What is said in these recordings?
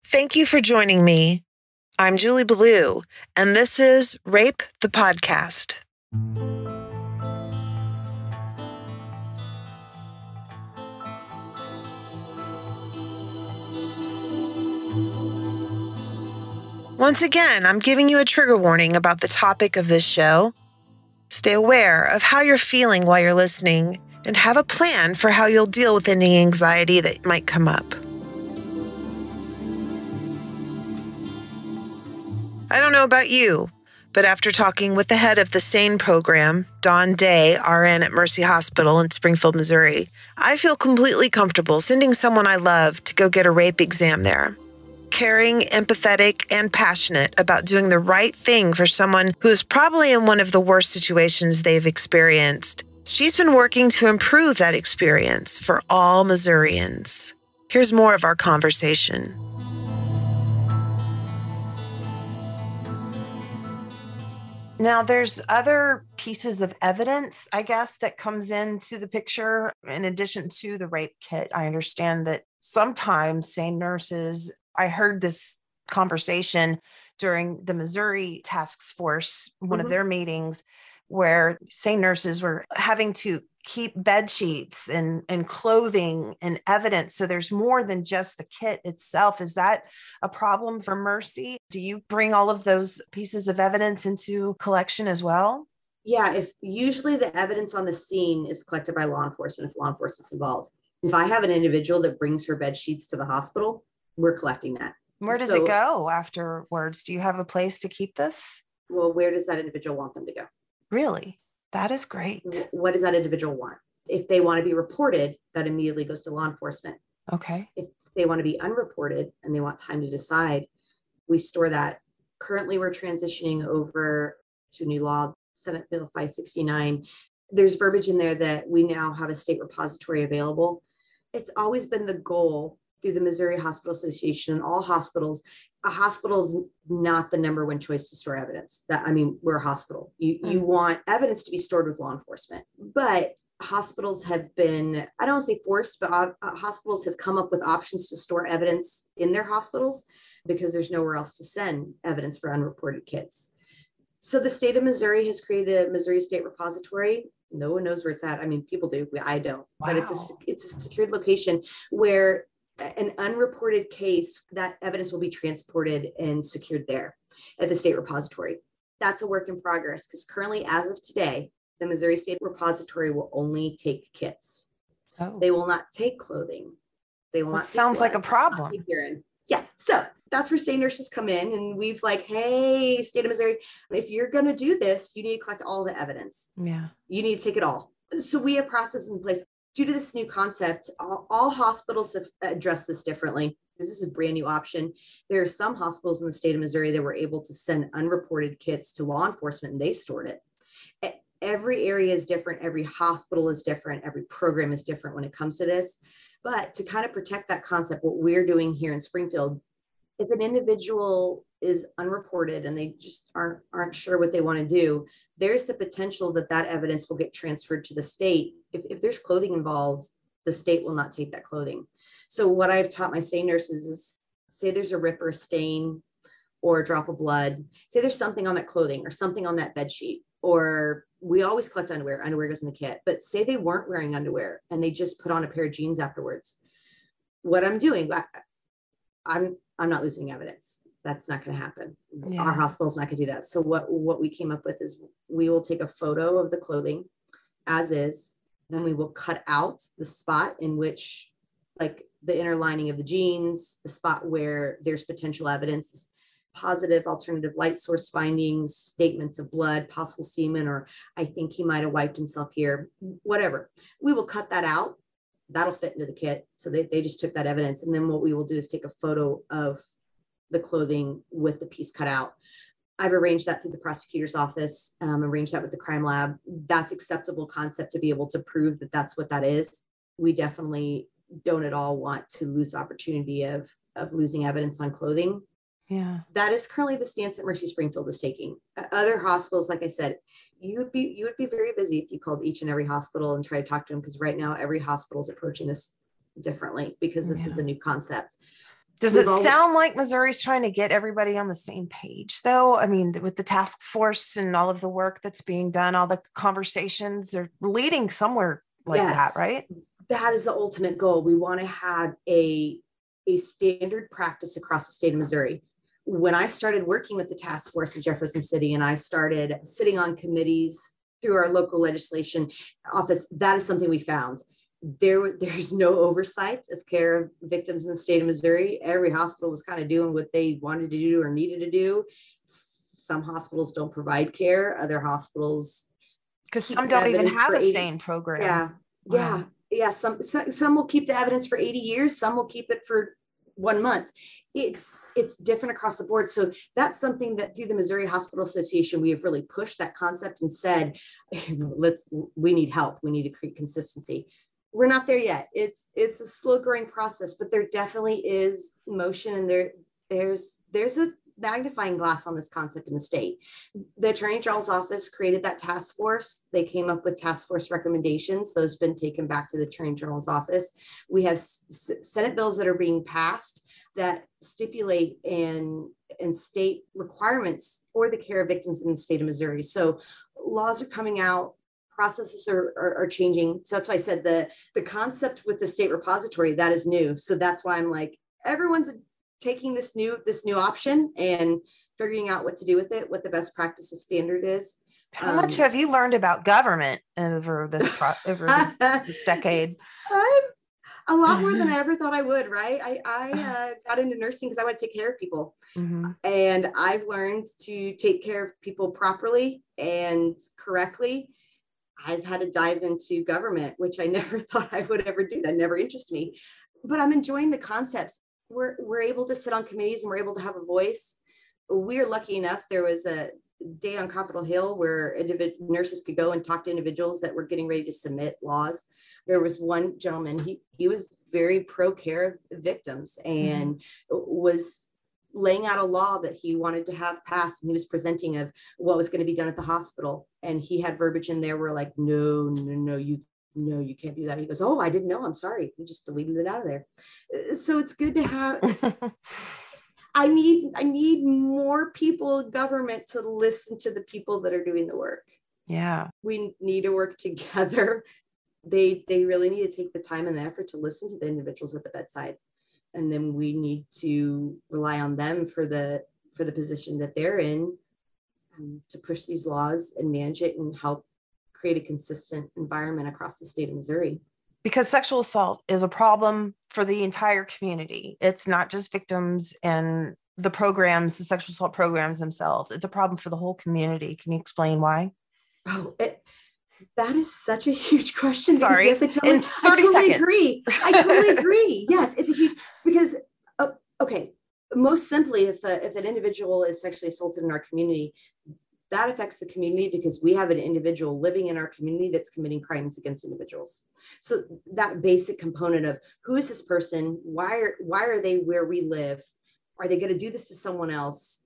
Thank you for joining me. I'm Julie Ballou, and this is Rape the Podcast. Once again, I'm giving you a trigger warning about the topic of this show. Stay aware of how you're feeling while you're listening and have a plan for how you'll deal with any anxiety that might come up. I don't know about you, but after talking with the head of the SANE program, Dawn Day, RN at Mercy Hospital in Springfield, Missouri, I feel completely comfortable sending someone I love to go get a rape exam there. Caring, empathetic, and passionate about doing the right thing for someone who is probably in one of the worst situations they've experienced. She's been working to improve that experience for all Missourians. Here's more of our conversation. Now, there's other pieces of evidence, I guess, that comes into the picture in addition to the rape kit. I understand that sometimes SANE nurses, I heard this conversation during the Missouri Task Force, one of their meetings, where SANE nurses were having to keep bed sheets and clothing and evidence. So there's more than just the kit itself. Is that a problem for Mercy? Do you bring all of those pieces of evidence into collection as well? Yeah, if usually the evidence on the scene is collected by law enforcement, if law enforcement's involved. If I have an individual that brings her bed sheets to the hospital, we're collecting that. Where does it go afterwards? Do you have a place to keep this? Well, where does that individual want them to go? Really? That is great. What does that individual want? If they want to be reported, that immediately goes to law enforcement. Okay. If they want to be unreported and they want time to decide, we store that. Currently, we're transitioning over to new law, Senate Bill 569. There's verbiage in there that we now have a state repository available. It's always been the goal through the Missouri Hospital Association and all hospitals. A hospital is not the number one choice to store evidence. We're a hospital. You want evidence to be stored with law enforcement, but hospitals have been, I don't want to say forced, but hospitals have come up with options to store evidence in their hospitals because there's nowhere else to send evidence for unreported kits. So the state of Missouri has created a Missouri State Repository. No one knows where it's at. I mean, people do, I don't, but it's a secured location where an unreported case, that evidence will be transported and secured there at the state repository. That's a work in progress because currently, as of today, the Missouri State Repository will only take kits. Oh. They will not take clothing. They will not. Sounds blood, like a problem. Yeah. So that's where SANE nurses come in, and we've like, hey, state of Missouri, if you're going to do this, you need to collect all the evidence. Yeah. You need to take it all. So we have processes in place. Due to this new concept, all hospitals have addressed this differently because this is a brand new option. There are some hospitals in the state of Missouri that were able to send unreported kits to law enforcement and they stored it. Every area is different. Every hospital is different. Every program is different when it comes to this. But to kind of protect that concept, what we're doing here in Springfield, if an individual is unreported and they just aren't sure what they want to do, there's the potential that evidence will get transferred to the state. If there's clothing involved, the state will not take that clothing. So what I've taught my SANE nurses is, say there's a rip or a stain or a drop of blood, say there's something on that clothing or something on that bed sheet, or we always collect underwear goes in the kit, but say they weren't wearing underwear and they just put on a pair of jeans afterwards. What I'm doing, I'm not losing evidence. That's not going to happen. Yeah. Our hospital's not going to do that. So what we came up with is we will take a photo of the clothing as is, then we will cut out the spot in which, like the inner lining of the jeans, the spot where there's potential evidence, positive alternative light source findings, statements of blood, possible semen, or I think he might have wiped himself here, whatever. We will cut that out. That'll fit into the kit. So they just took that evidence. And then what we will do is take a photo of the clothing with the piece cut out. I've arranged that through the prosecutor's office, arranged that with the crime lab. That's acceptable concept to be able to prove that that's what that is. We definitely don't at all want to lose the opportunity of losing evidence on clothing. Yeah. That is currently the stance that Mercy Springfield is taking. Other hospitals, like I said, you would be very busy if you called each and every hospital and tried to talk to them, because right now every hospital is approaching this differently because this is a new concept. Does it sound like Missouri's trying to get everybody on the same page, though? I mean, with the task force and all of the work that's being done, all the conversations, they're leading somewhere like that, right? That is the ultimate goal. We want to have a standard practice across the state of Missouri. When I started working with the task force in Jefferson City and I started sitting on committees through our local legislation office, that is something we found. There's no oversight of care of victims in the state of Missouri. Every hospital was kind of doing what they wanted to do or needed to do. Some hospitals don't provide care. Other hospitals, because some don't even have a SANE program. Yeah. Wow. Yeah. Some will keep the evidence for 80 years. Some will keep it for 1 month. It's different across the board. So that's something that through the Missouri Hospital Association, we have really pushed that concept and said, we need help. We need to create consistency. We're not there yet. It's a slow growing process, but there definitely is motion, and there's a magnifying glass on this concept in the state. The Attorney General's office created that task force. They came up with task force recommendations. Those have been taken back to the Attorney General's office. We have Senate bills that are being passed that stipulate and state requirements for the care of victims in the state of Missouri. So laws are coming out. Processes are changing. So that's why I said the concept with the state repository, that is new. So that's why I'm like, everyone's taking this new option and figuring out what to do with it, what the best practice of standard is. How much have you learned about government over this this decade? A lot more than I ever thought I would, right? I got into nursing because I want to take care of people. Mm-hmm. And I've learned to take care of people properly and correctly. I've had to dive into government, which I never thought I would ever do. That never interested me, but I'm enjoying the concepts. We're able to sit on committees and we're able to have a voice. We're lucky enough. There was a day on Capitol Hill where nurses could go and talk to individuals that were getting ready to submit laws. There was one gentleman, he was very pro care of victims and was laying out a law that he wanted to have passed, and he was presenting of what was going to be done at the hospital. And he had verbiage in there where like, no, you can't do that. He goes, oh, I didn't know. I'm sorry. He just deleted it out of there. So it's good to have, I need more people in government to listen to the people that are doing the work. Yeah. We need to work together. They really need to take the time and the effort to listen to the individuals at the bedside. And then we need to rely on them for the position that they're in, to push these laws and manage it and help create a consistent environment across the state of Missouri. Because sexual assault is a problem for the entire community. It's not just victims and the programs, the sexual assault programs themselves. It's a problem for the whole community. Can you explain why? Oh, that is such a huge question. Sorry, yes, I totally agree. I totally agree. Yes, it's a huge, because, okay, most simply, if an individual is sexually assaulted in our community, that affects the community because we have an individual living in our community that's committing crimes against individuals. So that basic component of who is this person? Why are they where we live? Are they going to do this to someone else?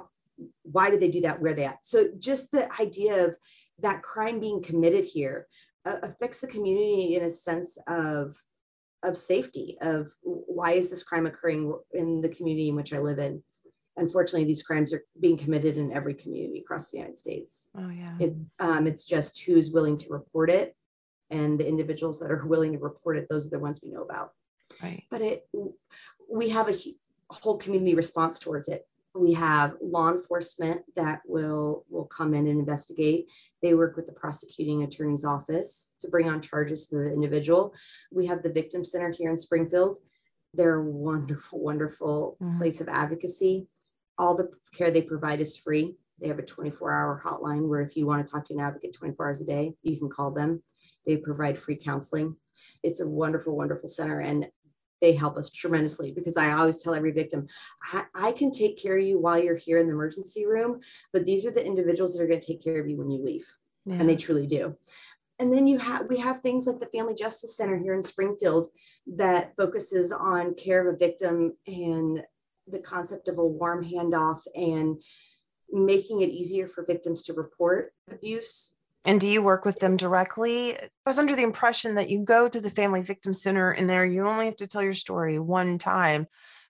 Why did they do that? Where are they at? So just the idea of that crime being committed here affects the community in a sense of safety, of why is this crime occurring in the community in which I live in? Unfortunately, these crimes are being committed in every community across the United States. Oh, yeah. It's just who's willing to report it, and the individuals that are willing to report it, those are the ones we know about. Right. But we have a whole community response towards it. We have law enforcement that will come in and investigate. They work with the prosecuting attorney's office to bring on charges to the individual. We have the Victim Center here in Springfield. They're a wonderful, wonderful place of advocacy. All the care they provide is free. They have a 24-hour hotline where if you want to talk to an advocate 24 hours a day, you can call them. They provide free counseling. It's a wonderful, wonderful center. And they help us tremendously, because I always tell every victim, I can take care of you while you're here in the emergency room, but these are the individuals that are going to take care of you when you leave. Yeah. And they truly do. And then we have things like the Family Justice Center here in Springfield that focuses on care of a victim and the concept of a warm handoff and making it easier for victims to report abuse. And do you work with them directly? I was under the impression that you go to the Family Victim Center and there you only have to tell your story one time,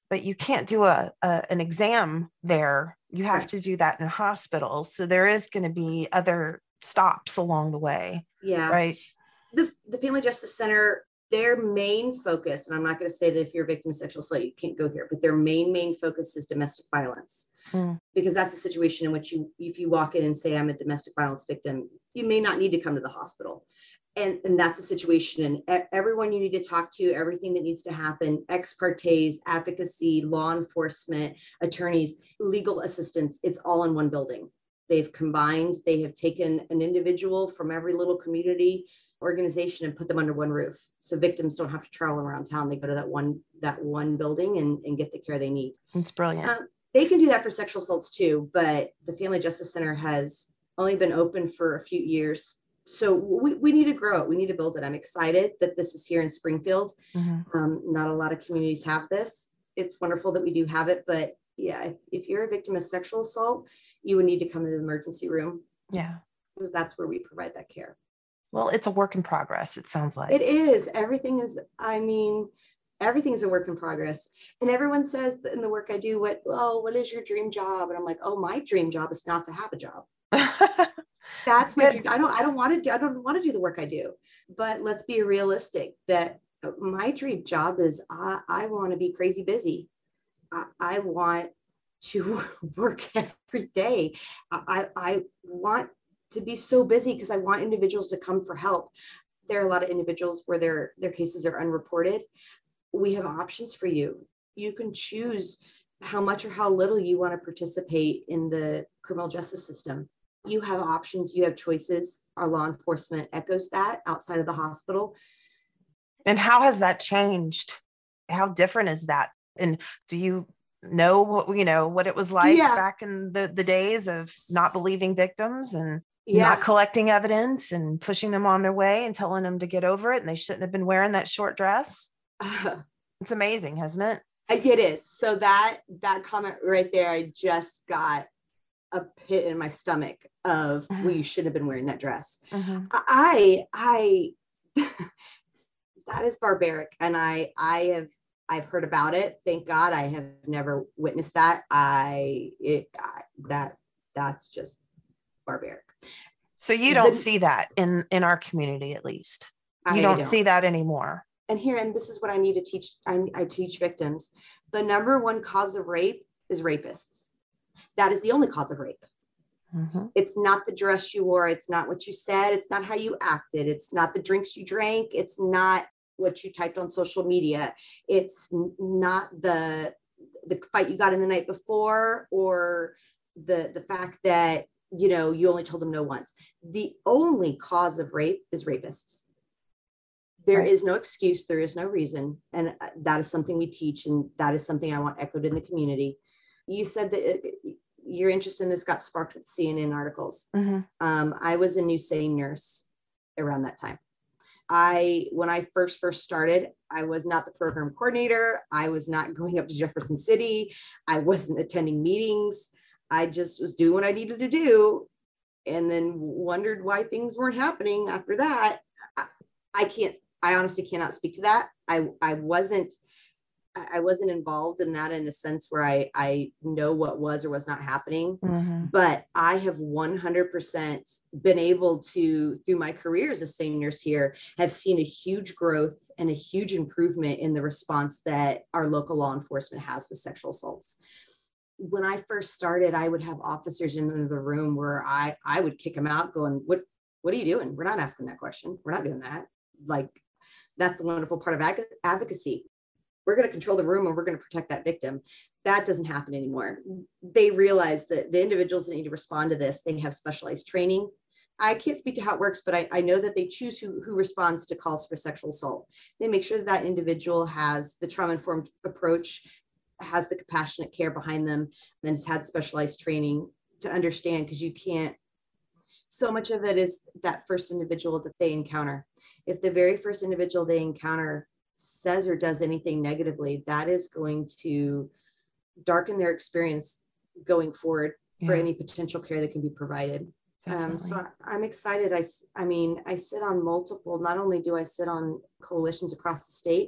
but you can't do an exam there. You have to do that in a hospital. So there is going to be other stops along the way. Yeah. Right. The Family Justice Center, their main focus, and I'm not going to say that if you're a victim of sexual assault, you can't go here, but their main focus is domestic violence. Because that's a situation in which if you walk in and say, I'm a domestic violence victim, you may not need to come to the hospital. And that's a situation, and everyone you need to talk to, everything that needs to happen, ex partes, advocacy, law enforcement, attorneys, legal assistance, it's all in one building. They've combined, they have taken an individual from every little community organization and put them under one roof. So victims don't have to travel around town. They go to that one building and get the care they need. It's brilliant. They can do that for sexual assaults too, but the Family Justice Center has only been open for a few years. So we need to grow it. We need to build it. I'm excited that this is here in Springfield. Not a lot of communities have this. It's wonderful that we do have it, but yeah, if you're a victim of sexual assault, you would need to come to the emergency room. Yeah. Because that's where we provide that care. Well, it's a work in progress, it sounds like. It is. Everything is a work in progress. And everyone says that in the work I do, what is your dream job? And I'm like, oh, my dream job is not to have a job. That's my dream. I don't want to do the work I do, but let's be realistic that my dream job is I want to be crazy busy. I want to work every day. I want to be so busy because I want individuals to come for help. There are a lot of individuals where their cases are unreported. We have options for you. You can choose how much or how little you want to participate in the criminal justice system. You have options, you have choices. Our law enforcement echoes that outside of the hospital. And how has that changed? How different is that? And do you know what it was like back in the days of not believing victims and not collecting evidence and pushing them on their way and telling them to get over it and they shouldn't have been wearing that short dress? It's amazing, hasn't it? It is. So that comment right there, I just got a pit in my stomach of, well, you shouldn't have been wearing that dress. I that is barbaric. And I've heard about it. Thank God I have never witnessed that. That's just barbaric. So you don't see that in our community, at least. You don't see that anymore. And this is what I need to teach. I teach victims. The number one cause of rape is rapists. That is the only cause of rape. It's not the dress you wore. It's not what you said. It's not how you acted. It's not the drinks you drank. It's not what you typed on social media. It's not the fight you got in the night before, or the fact that, you only told them no once. The only cause of rape is rapists. There is no excuse. There is no reason. And that is something we teach. And that is something I want echoed in the community. You said that your interest in this got sparked with CNN articles. I was a new SANE nurse around that time. When I first started, I was not the program coordinator. I was not going up to Jefferson City. I wasn't attending meetings. I just was doing what I needed to do, and then wondered why things weren't happening after that. I honestly cannot speak to that. I wasn't involved in that in a sense where I know what was or was not happening, but I have 100% been able to, through my career as a SANE nurse here, have seen a huge growth and a huge improvement in the response that our local law enforcement has with sexual assaults. When I first started, I would have officers in the room where I would kick them out going, what are you doing? We're not asking that question. We're not doing that. Like, that's the wonderful part of advocacy. We're going to control the room and we're going to protect that victim. That doesn't happen anymore. They realize that the individuals that need to respond to this, they have specialized training. I can't speak to how it works, but I know that they choose who responds to calls for sexual assault. They make sure that individual has the trauma-informed approach, has the compassionate care behind them, and has had specialized training to understand, because you can't, so much of it is that first individual that they encounter. If the very first individual they encounter says or does anything negatively, that is going to darken their experience going forward for any potential care that can be provided. So I'm excited. I sit on multiple, not only do I sit on coalitions across the state,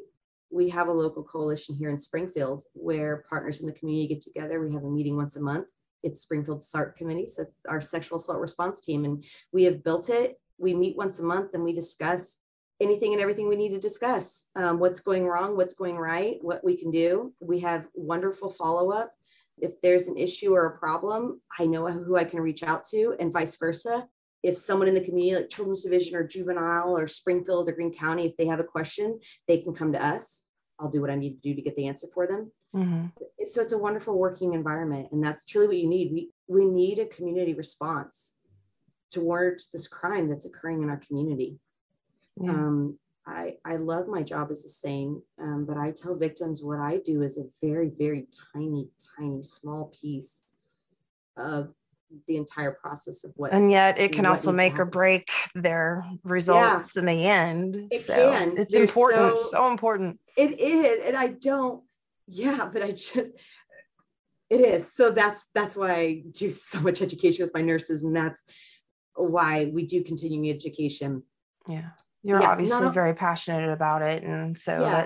we have a local coalition here in Springfield where partners in the community get together. We have a meeting once a month. It's Springfield SART committee, so it's our sexual assault response team, and we have built it. We meet once a month and we discuss anything and everything we need to discuss. What's going wrong, what's going right, what we can do. We have wonderful follow-up. If there's an issue or a problem, I know who I can reach out to, and vice versa. If someone in the community, like Children's Division or Juvenile or Springfield or Greene County, if they have a question, they can come to us. I'll do what I need to do to get the answer for them. Mm-hmm. So it's a wonderful working environment. And that's truly what you need. We need a community response towards this crime that's occurring in our community. Yeah. I love my job as a SANE, but I tell victims what I do is a very, very tiny, small piece of the entire process of what. And yet it can also make or break their results in the end. It can. It's important, so important. It is. And it is. So that's why I do so much education with my nurses. And that's why we do continuing education. Yeah. You're obviously very passionate about it. And so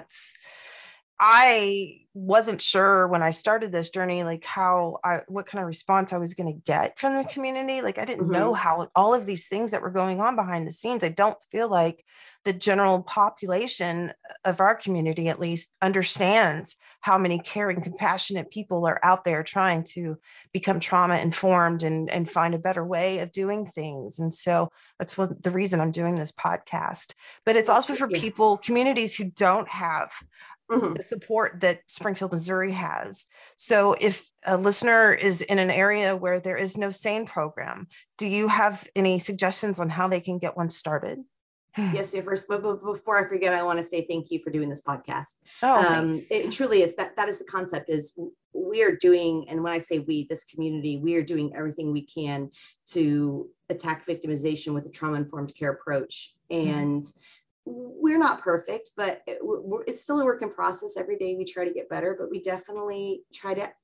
I wasn't sure when I started this journey, like what kind of response I was going to get from the community. Like, I didn't know how all of these things that were going on behind the scenes. I don't feel like the general population of our community, at least, understands how many caring, compassionate people are out there trying to become trauma informed and find a better way of doing things. And so that's the reason I'm doing this podcast. But it's also for people, communities who don't have the support that Springfield, Missouri has. So if a listener is in an area where there is no SANE program, do you have any suggestions on how they can get one started? Yes, first, but before I forget, I want to say thank you for doing this podcast. It truly is that is the concept. Is we are doing, and when I say we, this community, we are doing everything we can to attack victimization with a trauma-informed care approach. And we're not perfect, but it's still a work in process. Every day we try to get better, but we definitely try to.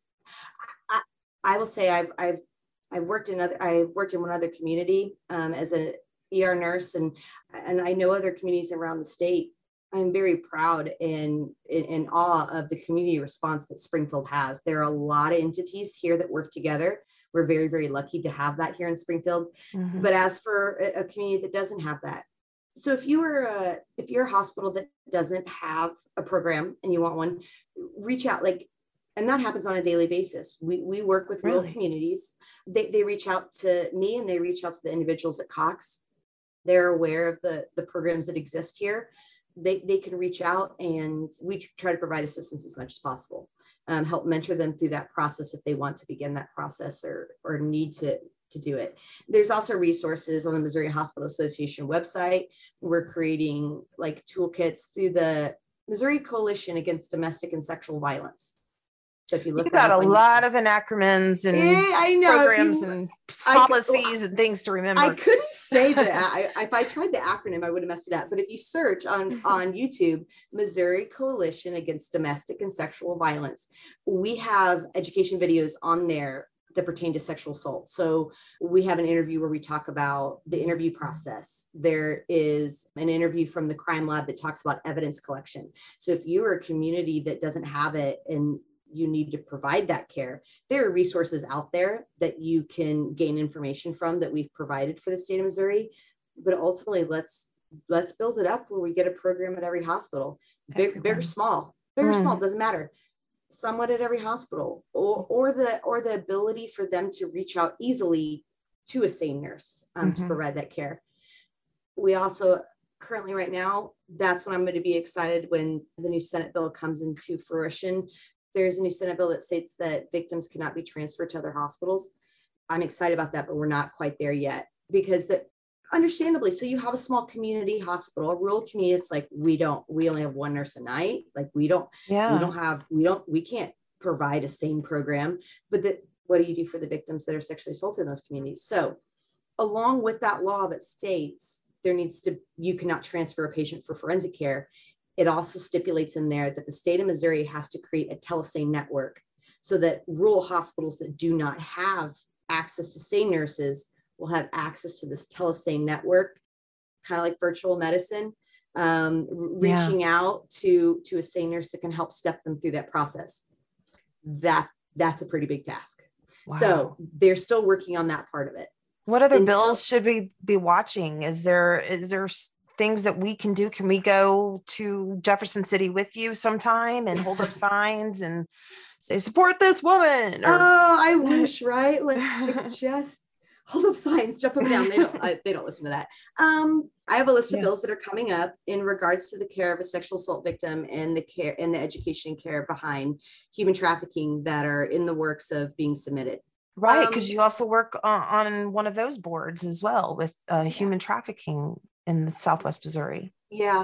I will say I've worked in one other community as an ER nurse, and I know other communities around the state. I'm very proud and in awe of the community response that Springfield has. There are a lot of entities here that work together. We're very, very lucky to have that here in Springfield. But as for a community that doesn't have that, so if you're a hospital that doesn't have a program and you want one, reach out. And that happens on a daily basis. We work with rural communities. They reach out to me and they reach out to the individuals at Cox. They're aware of the programs that exist here. They can reach out, and we try to provide assistance as much as possible. Help mentor them through that process if they want to begin that process or need to do it. There's also resources on the Missouri Hospital Association website. We're creating toolkits through the Missouri Coalition Against Domestic and Sexual Violence. So if you look, you've got a lot of acronyms and programs and policies and things to remember. I couldn't say that. If I tried the acronym, I would have messed it up. But if you search on YouTube, Missouri Coalition Against Domestic and Sexual Violence, we have education videos on there that pertain to sexual assault. So we have an interview where we talk about the interview process. There is an interview from the crime lab that talks about evidence collection. So if you're a community that doesn't have it and you need to provide that care, there are resources out there that you can gain information from that we've provided for the state of Missouri. But ultimately, let's build it up where we get a program at every hospital, big or small, doesn't matter. Somewhat at every hospital, or the ability for them to reach out easily to a SANE nurse to provide that care. We also currently right now, that's when I'm going to be excited when the new Senate bill comes into fruition. There's a new Senate bill that states that victims cannot be transferred to other hospitals. I'm excited about that, but we're not quite there yet because understandably, so you have a small community hospital, a rural community. It's like, we only have one nurse a night. Like we can't provide a SANE program, but what do you do for the victims that are sexually assaulted in those communities? So along with that law that states you cannot transfer a patient for forensic care, it also stipulates in there that the state of Missouri has to create a telesane network so that rural hospitals that do not have access to SANE nurses will have access to this telesane network, kind of like virtual medicine. reaching out to a SANE nurse that can help step them through that process. That's a pretty big task. Wow. So they're still working on that part of it. What other bills should we be watching? Is there things that we can do? Can we go to Jefferson City with you sometime and hold up signs and say, support this woman? Or... Oh, I wish, right? Like just hold up signs, jump them down. They don't listen to that. I have a list of bills that are coming up in regards to the care of a sexual assault victim and the care and the education and care behind human trafficking that are in the works of being submitted. Right, because you also work on one of those boards as well with human trafficking in the Southwest Missouri. Yeah,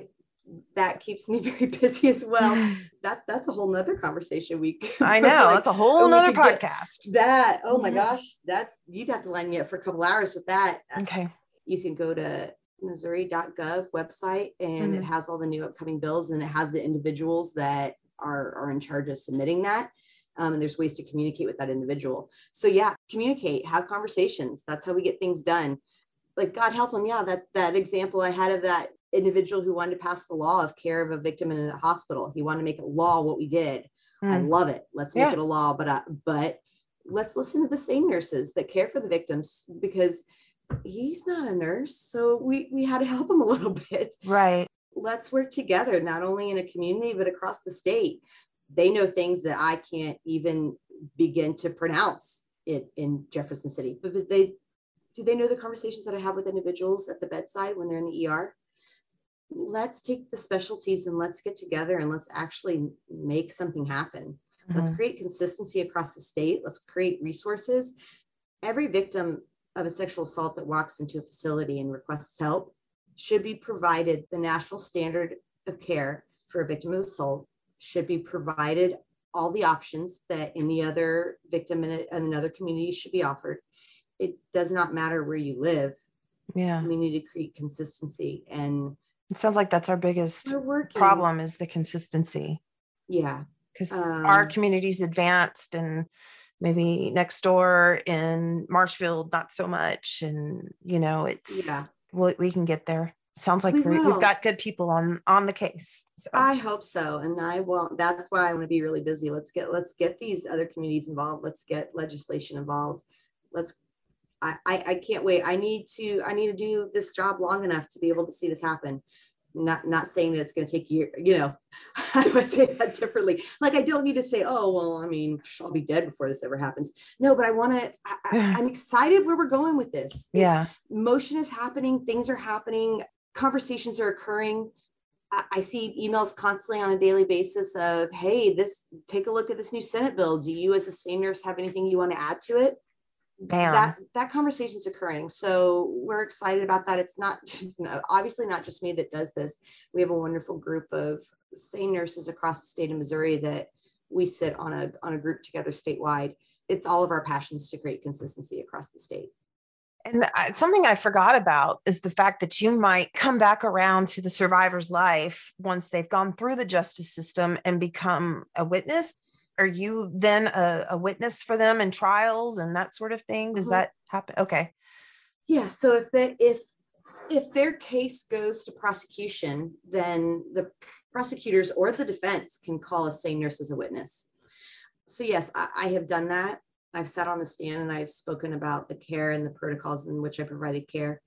that keeps me very busy as well. That's a whole nother conversation week. I know, that's a whole nother podcast. That, oh my gosh, you'd have to line me up for a couple hours with that. Okay. You can go to Missouri.gov website and it has all the new upcoming bills and it has the individuals that are in charge of submitting that. And there's ways to communicate with that individual. So yeah, communicate, have conversations. That's how we get things done. Like God help them. Yeah, that example I had of that individual who wanted to pass the law of care of a victim in a hospital. He wanted to make it law what we did. I love it. Let's make it a law. But let's listen to the SANE nurses that care for the victims, because he's not a nurse. So we had to help him a little bit. Right. Let's work together, not only in a community, but across the state. They know things that I can't even begin to pronounce it in Jefferson City, but do they know the conversations that I have with individuals at the bedside when they're in the ER? Let's take the specialties and let's get together and let's actually make something happen. Let's create consistency across the state. Let's create resources. Every victim of a sexual assault that walks into a facility and requests help should be provided the national standard of care for a victim of assault, should be provided all the options that any other victim in another community should be offered. It does not matter where you live. Yeah. We need to create consistency. And it sounds like that's our biggest problem is the consistency. Yeah. Because our community's advanced and maybe next door in Marshfield, not so much. And, it's, we can get there. Sounds like we've got good people on the case. So. I hope so. And I will. That's why I want to be really busy. Let's get these other communities involved. Let's get legislation involved. I can't wait. I need to do this job long enough to be able to see this happen. Not saying that it's going to take years, I would say that differently. Like, I don't need to say, oh, well, I mean, I'll be dead before this ever happens. No, but I'm excited where we're going with this. Yeah. Motion is happening. Things are happening. Conversations are occurring. I see emails constantly on a daily basis of, hey, take a look at this new Senate bill. Do you as a SANE nurse have anything you want to add to it? Bam. That conversation is occurring. So we're excited about that. It's not just, obviously not just me that does this. We have a wonderful group of SANE nurses across the state of Missouri that we sit on a group together statewide. It's all of our passions to create consistency across the state. And something I forgot about is the fact that you might come back around to the survivor's life once they've gone through the justice system and become a witness. Are you then a witness for them in trials and that sort of thing? Does that happen? Okay. Yeah. So if their case goes to prosecution, then the prosecutors or the defense can call a SANE nurse as a witness. So yes, I have done that. I've sat on the stand and I've spoken about the care and the protocols in which I provided care.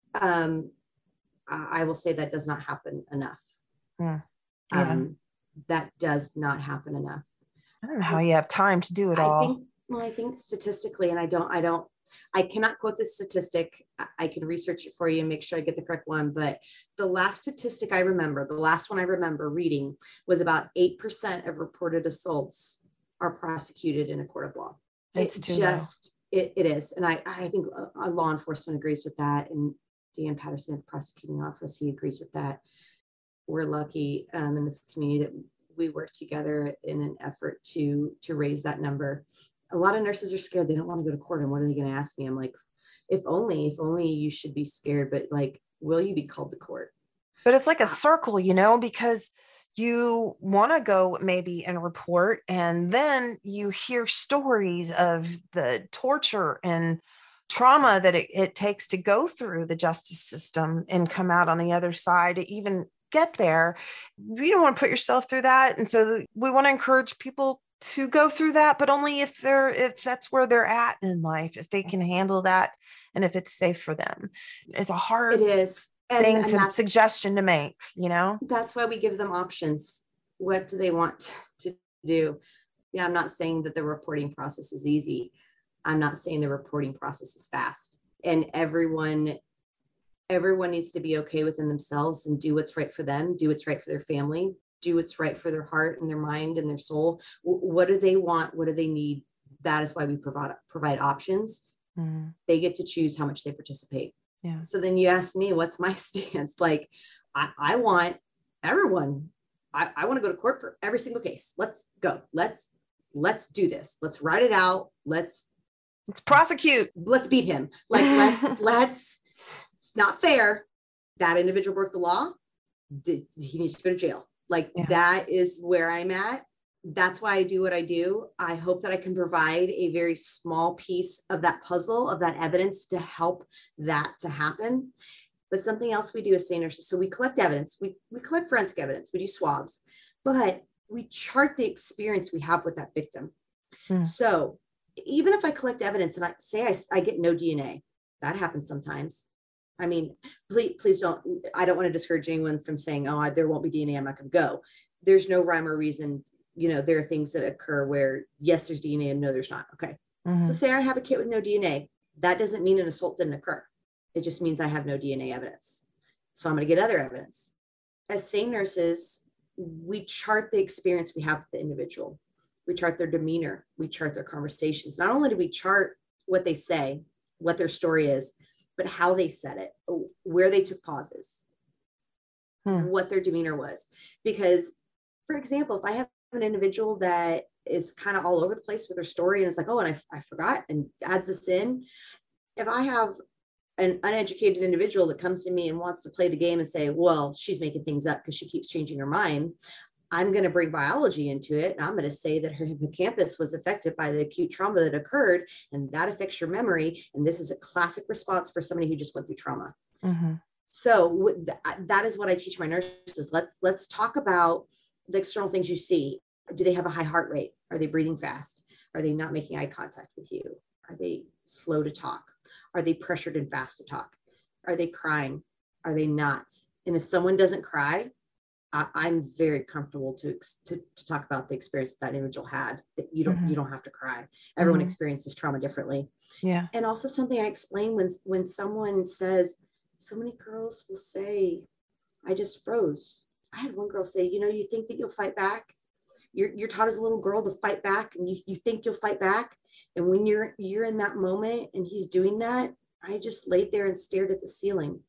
I will say that does not happen enough. Yeah. That does not happen enough. I don't know how you have time to do it all. I think statistically, and I cannot quote this statistic. I can research it for you and make sure I get the correct one. But the last statistic I remember, the last one I remember reading was about 8% of reported assaults are prosecuted in a court of law. It's just, it is. And I think law enforcement agrees with that. And Dan Patterson at the prosecuting office, he agrees with that. We're lucky in this community that we work together in an effort to raise that number. A lot of nurses are scared. They don't want to go to court. And what are they going to ask me? I'm like, if only you should be scared, but like, will you be called to court? But it's like a circle, because you want to go maybe and report, and then you hear stories of the torture and trauma that it takes to go through the justice system and come out on the other side to even get there. You don't want to put yourself through that. And so we want to encourage people to go through that, but only if that's where they're at in life, if they can handle that and if it's safe for them. It's a hard It is. And suggestion to make, That's why we give them options. What do they want to do? Yeah, I'm not saying that the reporting process is easy. I'm not saying the reporting process is fast. And everyone needs to be okay within themselves and do what's right for them, do what's right for their family, do what's right for their heart and their mind and their soul. What do they want? What do they need? That is why we provide options. Mm-hmm. They get to choose how much they participate. Yeah. So then you ask me, what's my stance? Like, I want everyone, I want to go to court for every single case. Let's go. Let's do this. Let's write it out. Let's prosecute. Let's beat him. Like, let's, it's not fair. That individual broke the law. He needs to go to jail. Like, that is where I'm at. That's why I do what I do. I hope that I can provide a very small piece of that puzzle, of that evidence to help that to happen. But something else we do as SANE nurses, so we collect evidence, we collect forensic evidence, we do swabs, but we chart the experience we have with that victim. So even if I collect evidence and I get no DNA, that happens sometimes. I mean, please don't, I don't want to discourage anyone from saying, oh, there won't be DNA, I'm not going to go. There's no rhyme or reason. There are things that occur where, yes, there's DNA and no, there's not. Okay. Mm-hmm. So say I have a kit with no DNA. That doesn't mean an assault didn't occur. It just means I have no DNA evidence. So I'm going to get other evidence. As SANE nurses, we chart the experience we have with the individual. We chart their demeanor. We chart their conversations. Not only do we chart what they say, what their story is, but how they said it, where they took pauses, what their demeanor was. Because, for example, if I have an individual that is kind of all over the place with their story and it's like, oh, and I forgot, and adds this in. If I have an uneducated individual that comes to me and wants to play the game and say, well, she's making things up because she keeps changing her mind, I'm going to bring biology into it. And I'm going to say that her hippocampus was affected by the acute trauma that occurred, and that affects your memory. And this is a classic response for somebody who just went through trauma. Mm-hmm. So that is what I teach my nurses. Let's talk about the external things you see. Do they have a high heart rate? Are they breathing fast? Are they not making eye contact with you? Are they slow to talk? Are they pressured and fast to talk? Are they crying? Are they not? And if someone doesn't cry, I'm very comfortable to talk about the experience that individual had. That you don't have to cry. Everyone experiences trauma differently. Yeah. And also something I explain when someone says, so many girls will say, I just froze. I had one girl say, you think that you'll fight back? You're taught as a little girl to fight back, and you think you'll fight back. And when you're in that moment and he's doing that, I just laid there and stared at the ceiling.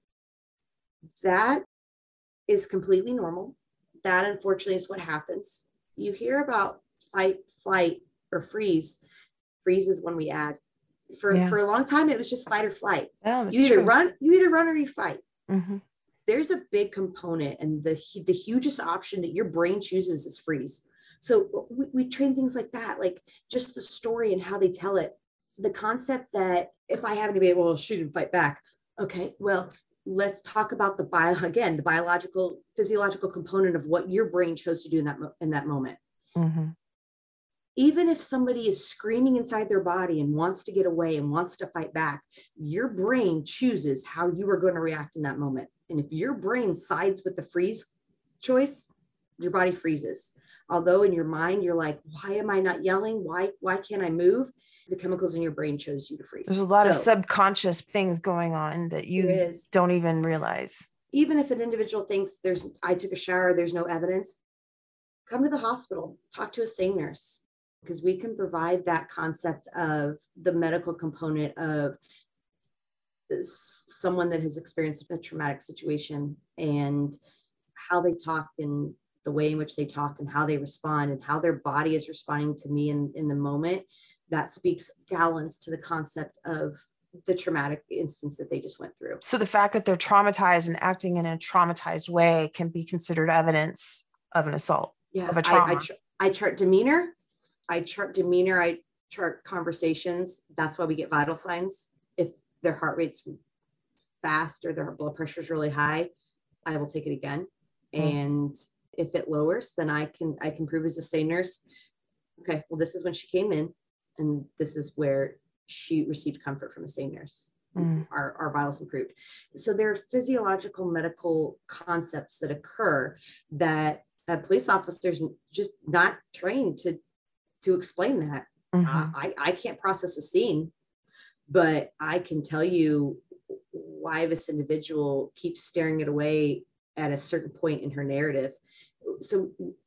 That is completely normal. That, unfortunately, is what happens. You hear about fight, flight, or freeze. Freeze is one we add. For a long time, it was just fight or flight. Oh, you either run or you fight. Mm-hmm. There's a big component, and the hugest option that your brain chooses is freeze. So we train things like that, like just the story and how they tell it. The concept that if I have to be able to shoot and fight back, okay, well, let's talk about the biological, physiological component of what your brain chose to do in that moment. Mm-hmm. Even if somebody is screaming inside their body and wants to get away and wants to fight back, your brain chooses how you are going to react in that moment. And if your brain sides with the freeze choice, your body freezes. Although in your mind, you're like, why am I not yelling? Why can't I move? The chemicals in your brain chose you to freeze. There's a lot of subconscious things going on that you don't even realize. Even if an individual thinks I took a shower, there's no evidence, come to the hospital, talk to a SANE nurse, because we can provide that concept of the medical component of someone that has experienced a traumatic situation and how they talk and the way in which they talk and how they respond and how their body is responding to me in the moment. That speaks gallons to the concept of the traumatic instance that they just went through. So the fact that they're traumatized and acting in a traumatized way can be considered evidence of an assault, of a trauma. I chart demeanor. I chart conversations. That's why we get vital signs. If their heart rate's fast or their blood pressure is really high, I will take it again. And if it lowers, then I can prove as a stay nurse, okay, well, this is when she came in, and this is where she received comfort from a stay nurse. Our vitals improved. So there are physiological medical concepts that occur that police officers just not trained to explain that. I can't process a scene, but I can tell you why this individual keeps staring it away at a certain point in her narrative. So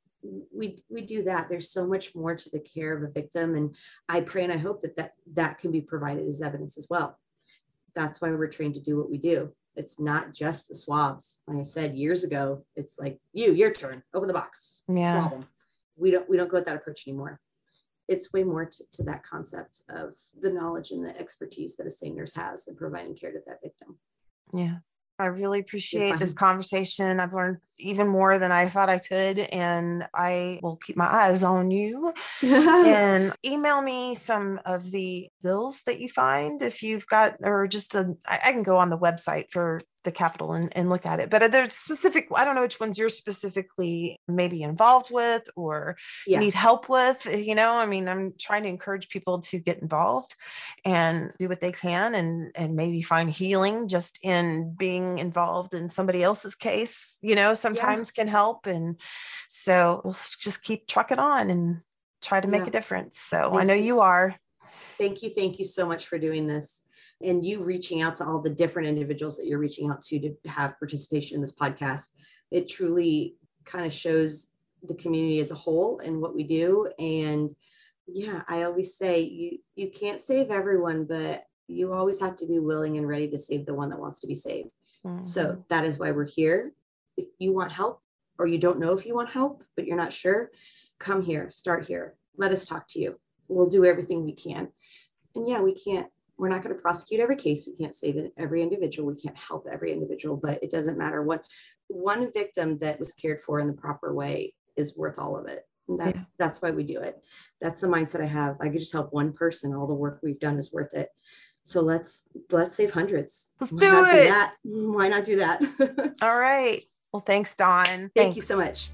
we do that. There's so much more to the care of a victim, and I pray and I hope that can be provided as evidence as well. That's why we're trained to do what we do. It's not just the swabs. Like I said years ago, it's like your turn, open the box, swab them. We don't go with that approach anymore. It's way more to that concept of the knowledge and the expertise that a stay nurse has in providing care to that victim. Yeah. I really appreciate this conversation. I've learned even more than I thought I could, and I will keep my eyes on you. And email me some of the bills that you find if you've got, or just I can go on the website for the Capitol and look at it. But there's specific, I don't know which ones you're specifically maybe involved with or need help with. I mean, I'm trying to encourage people to get involved and do what they can and maybe find healing just in being involved in somebody else's case, sometimes can help. And so we'll just keep trucking on and try to make a difference. So I know you are. Thank you. Thank you so much for doing this. And you reaching out to all the different individuals that you're reaching out to have participation in this podcast. It truly kind of shows the community as a whole and what we do. And I always say you can't save everyone, but you always have to be willing and ready to save the one that wants to be saved. So that is why we're here. If you want help, or you don't know if you want help, but you're not sure, come here, start here. Let us talk to you. We'll do everything we can. And we're not going to prosecute every case. We can't save every individual. We can't help every individual, but it doesn't matter. One victim that was cared for in the proper way is worth all of it. And that's why we do it. That's the mindset I have. I could just help one person. All the work we've done is worth it. So let's save hundreds. Why not do that? All right. Well, thanks, Dawn. Thank you so much.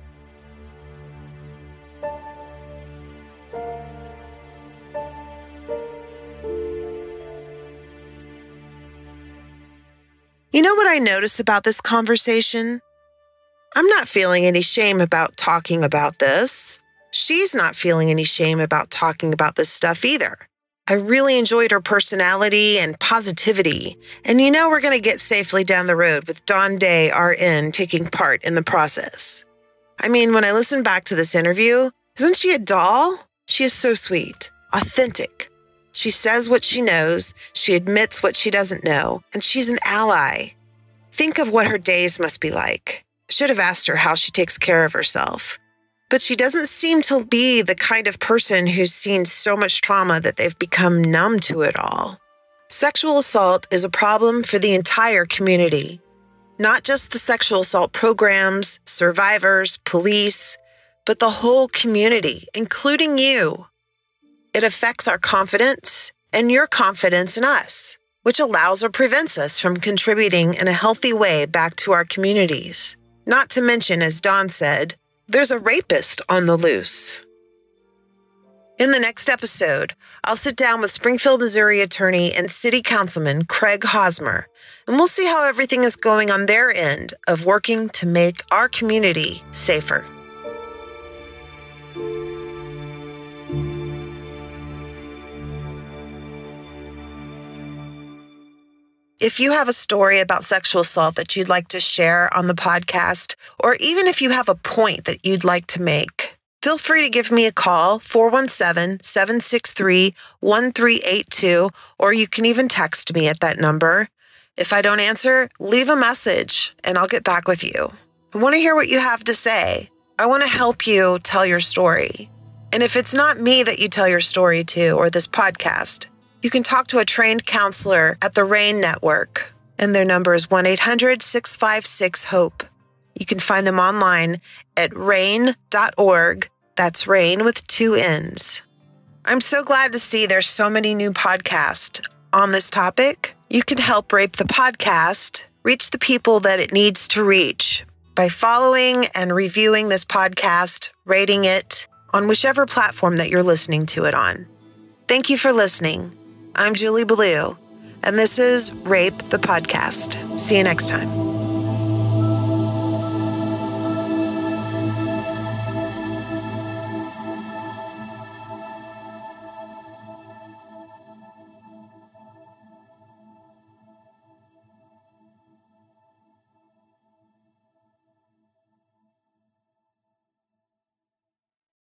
You know what I notice about this conversation? I'm not feeling any shame about talking about this. She's not feeling any shame about talking about this stuff either. I really enjoyed her personality and positivity. And we're going to get safely down the road with Dawn Day, RN, taking part in the process. I mean, when I listen back to this interview, isn't she a doll? She is so sweet, authentic. She says what she knows, she admits what she doesn't know, and she's an ally. Think of what her days must be like. I should have asked her how she takes care of herself. But she doesn't seem to be the kind of person who's seen so much trauma that they've become numb to it all. Sexual assault is a problem for the entire community. Not just the sexual assault programs, survivors, police, but the whole community, including you. It affects our confidence and your confidence in us, which allows or prevents us from contributing in a healthy way back to our communities. Not to mention, as Dawn said, there's a rapist on the loose. In the next episode, I'll sit down with Springfield, Missouri attorney and city councilman Craig Hosmer, and we'll see how everything is going on their end of working to make our community safer. If you have a story about sexual assault that you'd like to share on the podcast, or even if you have a point that you'd like to make, feel free to give me a call, 417-763-1382, or you can even text me at that number. If I don't answer, leave a message and I'll get back with you. I want to hear what you have to say. I want to help you tell your story. And if it's not me that you tell your story to, or this podcast, you can talk to a trained counselor at the RAIN Network, and their number is 1-800-656-HOPE. You can find them online at rain.org. That's RAIN with 2 N's. I'm so glad to see there's so many new podcasts on this topic, you can help Rape the Podcast reach the people that it needs to reach by following and reviewing this podcast, rating it on whichever platform that you're listening to it on. Thank you for listening. I'm Julie Ballou, and this is Rape the Podcast. See you next time.